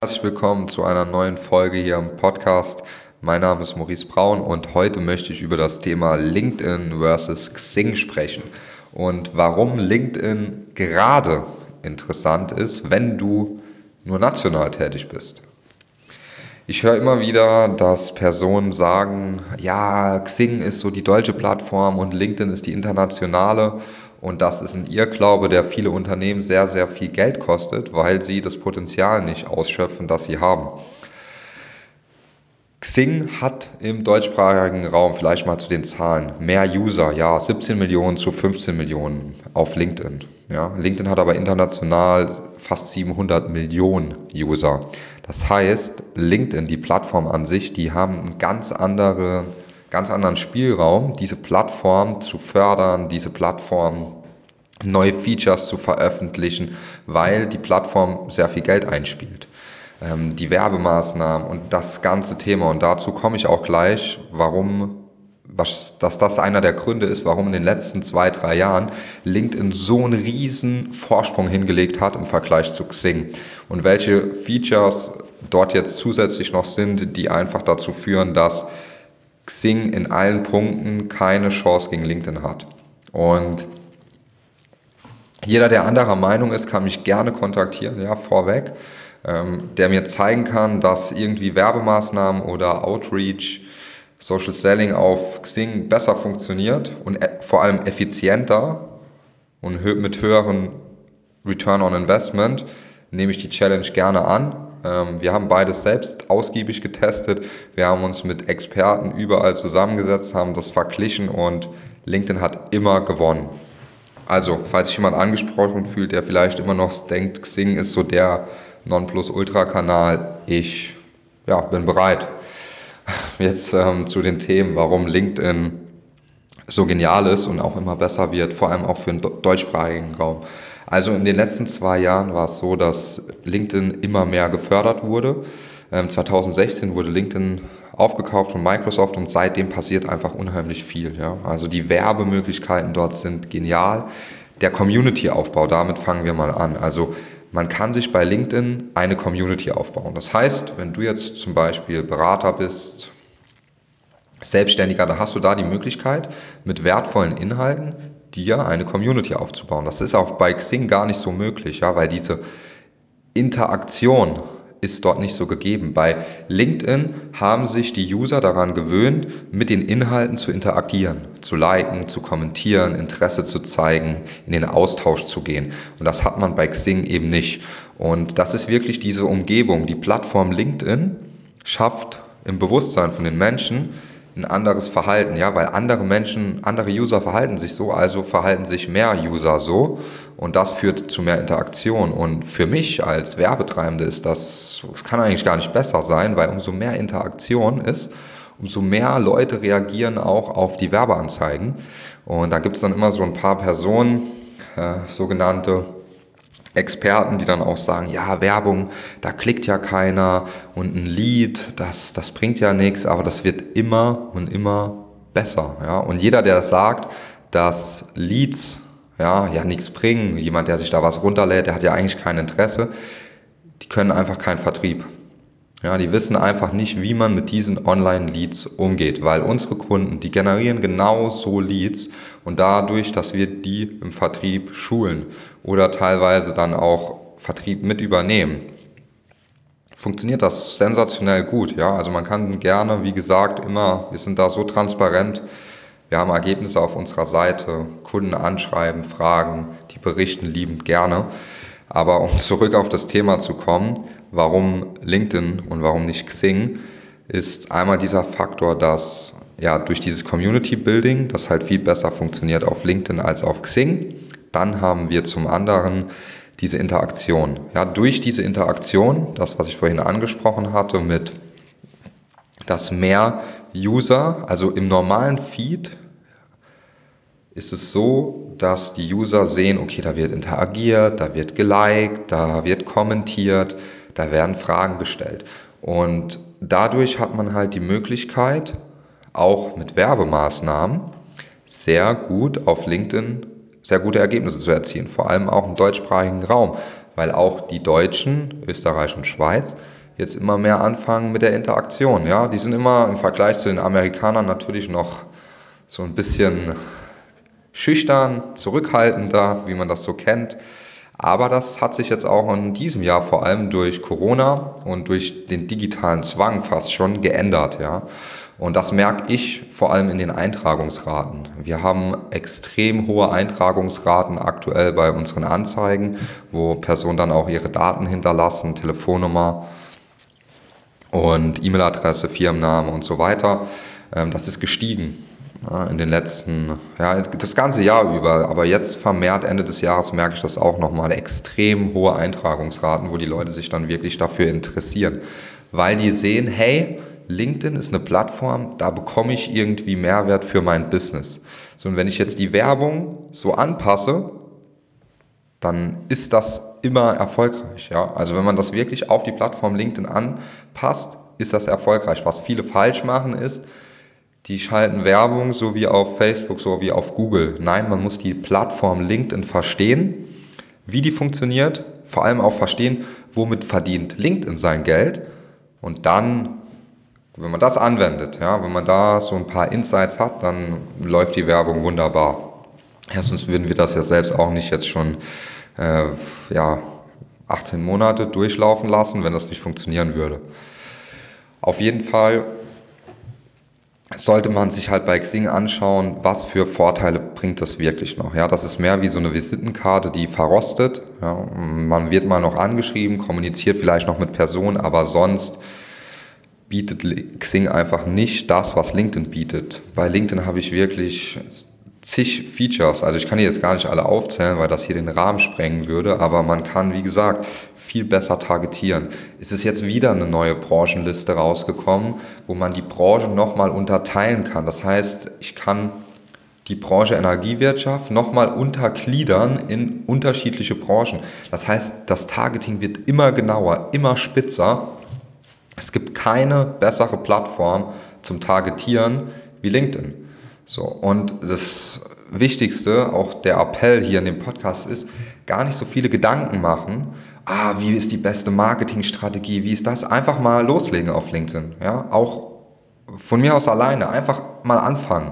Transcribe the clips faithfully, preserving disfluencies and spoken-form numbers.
herzlich willkommen zu einer neuen Folge hier im Podcast. Mein Name ist Maurice Braun und heute möchte ich über das Thema LinkedIn versus Xing sprechen und warum LinkedIn gerade interessant ist, wenn du nur national tätig bist. Ich höre immer wieder, dass Personen sagen, ja, Xing ist so die deutsche Plattform und LinkedIn ist die internationale. Und das ist ein Irrglaube, der viele Unternehmen sehr, sehr viel Geld kostet, weil sie das Potenzial nicht ausschöpfen, das sie haben. Xing hat im deutschsprachigen Raum, vielleicht mal zu den Zahlen, mehr User, ja, siebzehn Millionen zu fünfzehn Millionen auf LinkedIn. Ja, LinkedIn hat aber international fast siebenhundert Millionen User. Das heißt, LinkedIn, die Plattform an sich, die haben einen ganz andere, ganz anderen Spielraum, diese Plattform zu fördern, diese Plattform neue Features zu veröffentlichen, weil die Plattform sehr viel Geld einspielt. Ähm, die Werbemaßnahmen und das ganze Thema, und dazu komme ich auch gleich, warum, was, dass das einer der Gründe ist, warum in den letzten zwei, drei Jahren LinkedIn so einen riesen Vorsprung hingelegt hat im Vergleich zu Xing und welche Features dort jetzt zusätzlich noch sind, die einfach dazu führen, dass Xing in allen Punkten keine Chance gegen LinkedIn hat. Und jeder, der anderer Meinung ist, kann mich gerne kontaktieren, ja, vorweg, ähm, der mir zeigen kann, dass irgendwie Werbemaßnahmen oder Outreach, Social Selling auf Xing besser funktioniert und e- vor allem effizienter und hö- mit höheren Return on Investment, nehme ich die Challenge gerne an. Ähm, wir haben beides selbst ausgiebig getestet. Wir haben uns mit Experten überall zusammengesetzt, haben das verglichen und LinkedIn hat immer gewonnen. Also, falls sich jemand angesprochen fühlt, der vielleicht immer noch denkt, Xing ist so der Nonplusultra-Kanal, ich ja, bin bereit. Jetzt ähm, zu den Themen, warum LinkedIn so genial ist und auch immer besser wird, vor allem auch für den deutschsprachigen Raum. Also in den letzten zwei Jahren war es so, dass LinkedIn immer mehr gefördert wurde. Ähm, zwanzig sechzehn wurde LinkedIn aufgekauft von Microsoft und seitdem passiert einfach unheimlich viel. Ja? Also die Werbemöglichkeiten dort sind genial. Der Community-Aufbau, damit fangen wir mal an. Also man kann sich bei LinkedIn eine Community aufbauen. Das heißt, wenn du jetzt zum Beispiel Berater bist, Selbstständiger, da hast du da die Möglichkeit, mit wertvollen Inhalten dir eine Community aufzubauen. Das ist auch bei Xing gar nicht so möglich, ja, weil diese Interaktion ist dort nicht so gegeben. Bei LinkedIn haben sich die User daran gewöhnt, mit den Inhalten zu interagieren, zu liken, zu kommentieren, Interesse zu zeigen, in den Austausch zu gehen. Und das hat man bei Xing eben nicht. Und das ist wirklich diese Umgebung. Die Plattform LinkedIn schafft im Bewusstsein von den Menschen ein anderes Verhalten, ja, weil andere Menschen, andere User verhalten sich so, also verhalten sich mehr User so und das führt zu mehr Interaktion und für mich als Werbetreibende ist das, das kann eigentlich gar nicht besser sein, weil umso mehr Interaktion ist, umso mehr Leute reagieren auch auf die Werbeanzeigen und da gibt es dann immer so ein paar Personen, äh, sogenannte Experten, die dann auch sagen, ja, Werbung, da klickt ja keiner und ein Lied, das, das bringt ja nichts, aber das wird immer und immer besser. Ja? Und jeder, der sagt, dass Leads ja, ja nichts bringen, jemand, der sich da was runterlädt, der hat ja eigentlich kein Interesse, die können einfach keinen Vertrieb. Ja, die wissen einfach nicht, wie man mit diesen Online-Leads umgeht, weil unsere Kunden, die generieren genau so Leads und dadurch, dass wir die im Vertrieb schulen oder teilweise dann auch Vertrieb mit übernehmen, funktioniert das sensationell gut. Ja, also man kann gerne, wie gesagt, immer, wir sind da so transparent, wir haben Ergebnisse auf unserer Seite, Kunden anschreiben, fragen, die berichten liebend gerne. Aber um zurück auf das Thema zu kommen, warum LinkedIn und warum nicht Xing, ist einmal dieser Faktor, dass ja durch dieses Community Building, das halt viel besser funktioniert auf LinkedIn als auf Xing. Dann haben wir zum anderen diese Interaktion. Ja, durch diese Interaktion, das was ich vorhin angesprochen hatte, mit dass mehr User, also im normalen Feed ist es so, dass die User sehen, okay, da wird interagiert, da wird geliked, da wird kommentiert, da werden Fragen gestellt. Und dadurch hat man halt die Möglichkeit, auch mit Werbemaßnahmen sehr gut auf LinkedIn sehr gute Ergebnisse zu erzielen, vor allem auch im deutschsprachigen Raum, weil auch die Deutschen, Österreich und Schweiz jetzt immer mehr anfangen mit der Interaktion. Ja, die sind immer im Vergleich zu den Amerikanern natürlich noch so ein bisschen schüchtern, zurückhaltender, wie man das so kennt. Aber das hat sich jetzt auch in diesem Jahr vor allem durch Corona und durch den digitalen Zwang fast schon geändert, ja. Und das merke ich vor allem in den Eintragungsraten. Wir haben extrem hohe Eintragungsraten aktuell bei unseren Anzeigen, wo Personen dann auch ihre Daten hinterlassen, Telefonnummer und E-Mail-Adresse, Firmenname und so weiter. Das ist gestiegen. Ja, in den letzten, ja, das ganze Jahr über, aber jetzt vermehrt Ende des Jahres merke ich das auch nochmal, extrem hohe Eintragungsraten, wo die Leute sich dann wirklich dafür interessieren, weil die sehen, hey, LinkedIn ist eine Plattform, da bekomme ich irgendwie Mehrwert für mein Business. So, und wenn ich jetzt die Werbung so anpasse, dann ist das immer erfolgreich. Ja? Also wenn man das wirklich auf die Plattform LinkedIn anpasst, ist das erfolgreich. Was viele falsch machen ist, die schalten Werbung so wie auf Facebook, so wie auf Google. Nein, man muss die Plattform LinkedIn verstehen, wie die funktioniert, vor allem auch verstehen, womit verdient LinkedIn sein Geld. Und dann, wenn man das anwendet, ja, wenn man da so ein paar Insights hat, dann läuft die Werbung wunderbar. Ja, sonst würden wir das ja selbst auch nicht jetzt schon äh, ja, achtzehn Monate durchlaufen lassen, wenn das nicht funktionieren würde. Auf jeden Fall sollte man sich halt bei Xing anschauen, was für Vorteile bringt das wirklich noch. Ja, das ist mehr wie so eine Visitenkarte, die verrostet. Ja, man wird mal noch angeschrieben, kommuniziert vielleicht noch mit Personen, aber sonst bietet Xing einfach nicht das, was LinkedIn bietet. Bei LinkedIn habe ich wirklich zig Features. Also ich kann die jetzt gar nicht alle aufzählen, weil das hier den Rahmen sprengen würde, aber man kann, wie gesagt, viel besser targetieren. Es ist jetzt wieder eine neue Branchenliste rausgekommen, wo man die Branchen nochmal unterteilen kann. Das heißt, ich kann die Branche Energiewirtschaft nochmal untergliedern in unterschiedliche Branchen. Das heißt, das Targeting wird immer genauer, immer spitzer. Es gibt keine bessere Plattform zum Targetieren wie LinkedIn. So, und das Wichtigste, auch der Appell hier in dem Podcast ist, gar nicht so viele Gedanken machen, ah, wie ist die beste Marketingstrategie, wie ist das? Einfach mal loslegen auf LinkedIn. Ja? Auch von mir aus alleine, einfach mal anfangen,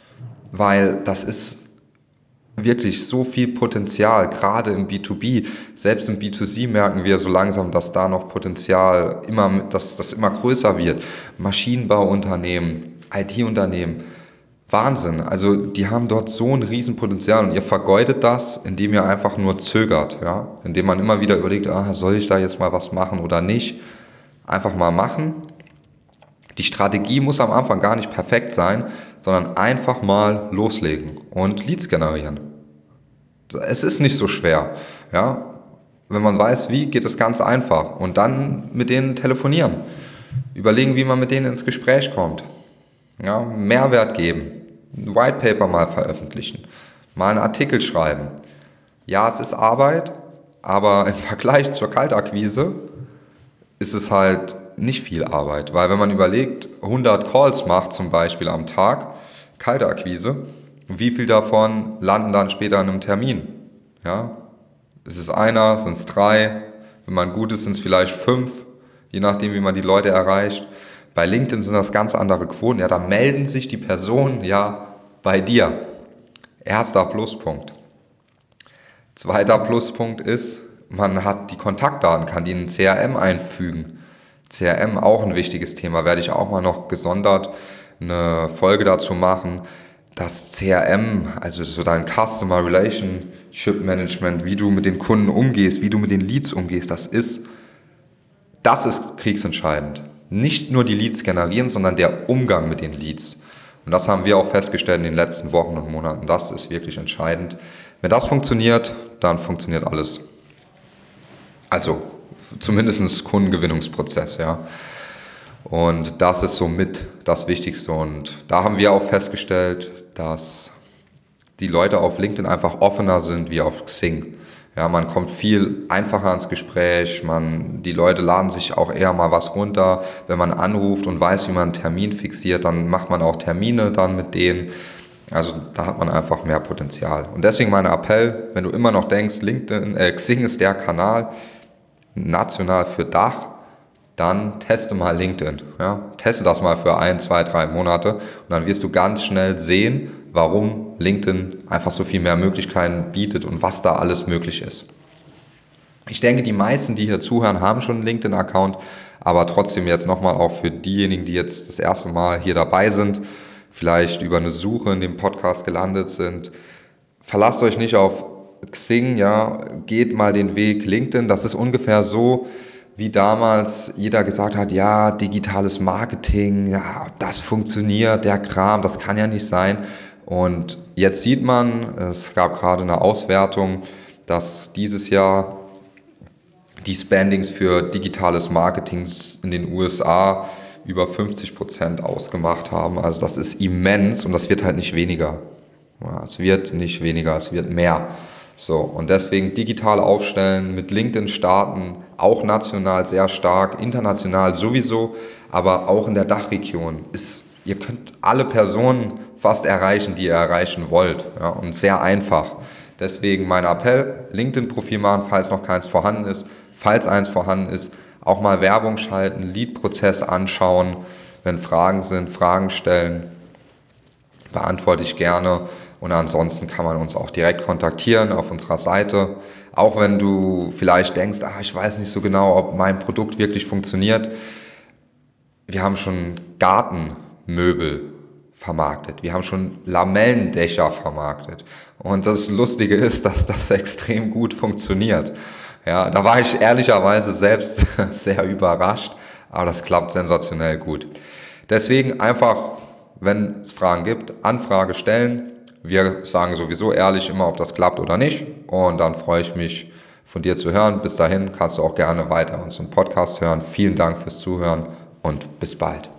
weil das ist wirklich so viel Potenzial, gerade im B zwei B, selbst im B zwei C merken wir so langsam, dass da noch Potenzial immer, dass das immer größer wird. Maschinenbauunternehmen, I T-Unternehmen, Wahnsinn. Also die haben dort so ein Riesenpotenzial und ihr vergeudet das, indem ihr einfach nur zögert, ja, indem man immer wieder überlegt, ah, soll ich da jetzt mal was machen oder nicht? Einfach mal machen. Die Strategie muss am Anfang gar nicht perfekt sein, sondern einfach mal loslegen und Leads generieren. Es ist nicht so schwer, ja. Wenn man weiß, wie, geht es ganz einfach. Und dann mit denen telefonieren. Überlegen, wie man mit denen ins Gespräch kommt. Ja, Mehrwert geben. Ein White Paper mal veröffentlichen. Mal einen Artikel schreiben. Ja, es ist Arbeit, aber im Vergleich zur Kaltakquise ist es halt nicht viel Arbeit. Weil wenn man überlegt, hundert Calls macht zum Beispiel am Tag, Kaltakquise, wie viel davon landen dann später in einem Termin? Ja, ist es einer, sind es drei, wenn man gut ist, sind es vielleicht fünf, je nachdem, wie man die Leute erreicht. Bei LinkedIn sind das ganz andere Quoten. Ja, da melden sich die Personen ja bei dir. Erster Pluspunkt. Zweiter Pluspunkt ist, man hat die Kontaktdaten, kann die in ein C R M einfügen. C R M auch ein wichtiges Thema, werde ich auch mal noch gesondert eine Folge dazu machen. Das C R M, also so dein Customer Relationship Management, wie du mit den Kunden umgehst, wie du mit den Leads umgehst, das ist, das ist kriegsentscheidend. Nicht nur die Leads generieren, sondern der Umgang mit den Leads. Und das haben wir auch festgestellt in den letzten Wochen und Monaten. Das ist wirklich entscheidend. Wenn das funktioniert, dann funktioniert alles. Also zumindest Kundengewinnungsprozess, ja. Und das ist somit das Wichtigste. Und da haben wir auch festgestellt, dass die Leute auf LinkedIn einfach offener sind wie auf Xing. Ja, man kommt viel einfacher ins Gespräch, man, die Leute laden sich auch eher mal was runter. Wenn man anruft und weiß, wie man einen Termin fixiert, dann macht man auch Termine dann mit denen. Also da hat man einfach mehr Potenzial. Und deswegen mein Appell, wenn du immer noch denkst, LinkedIn, äh, Xing ist der Kanal national für Dach, dann teste mal LinkedIn. Ja? Teste das mal für ein, zwei, drei Monate und dann wirst du ganz schnell sehen, warum LinkedIn einfach so viel mehr Möglichkeiten bietet und was da alles möglich ist. Ich denke, die meisten, die hier zuhören, haben schon einen LinkedIn-Account, aber trotzdem jetzt nochmal auch für diejenigen, die jetzt das erste Mal hier dabei sind, vielleicht über eine Suche in dem Podcast gelandet sind, verlasst euch nicht auf Xing, ja, geht mal den Weg LinkedIn. Das ist ungefähr so, wie damals jeder gesagt hat, ja, digitales Marketing, ja, das funktioniert, der Kram, das kann ja nicht sein. Und jetzt sieht man, es gab gerade eine Auswertung, dass dieses Jahr die Spendings für digitales Marketing in den U S A über fünfzig Prozent ausgemacht haben. Also das ist immens und das wird halt nicht weniger. Ja, es wird nicht weniger, es wird mehr. So, und deswegen digital aufstellen, mit LinkedIn starten, auch national sehr stark, international sowieso, aber auch in der Dachregion ist, ihr könnt alle Personen fast erreichen, die ihr erreichen wollt, ja, und sehr einfach. Deswegen mein Appell, LinkedIn-Profil machen, falls noch keins vorhanden ist, falls eins vorhanden ist, auch mal Werbung schalten, Lead-Prozess anschauen, wenn Fragen sind, Fragen stellen, beantworte ich gerne. Und ansonsten kann man uns auch direkt kontaktieren auf unserer Seite. Auch wenn du vielleicht denkst, ah, ich weiß nicht so genau, ob mein Produkt wirklich funktioniert. Wir haben schon Gartenmöbel vermarktet. Wir haben schon Lamellendächer vermarktet. Und das Lustige ist, dass das extrem gut funktioniert. Ja, da war ich ehrlicherweise selbst sehr überrascht, aber das klappt sensationell gut. Deswegen einfach, wenn es Fragen gibt, Anfrage stellen. Wir sagen sowieso ehrlich immer, ob das klappt oder nicht. Und dann freue ich mich, von dir zu hören. Bis dahin kannst du auch gerne weiter unseren Podcast hören. Vielen Dank fürs Zuhören und bis bald.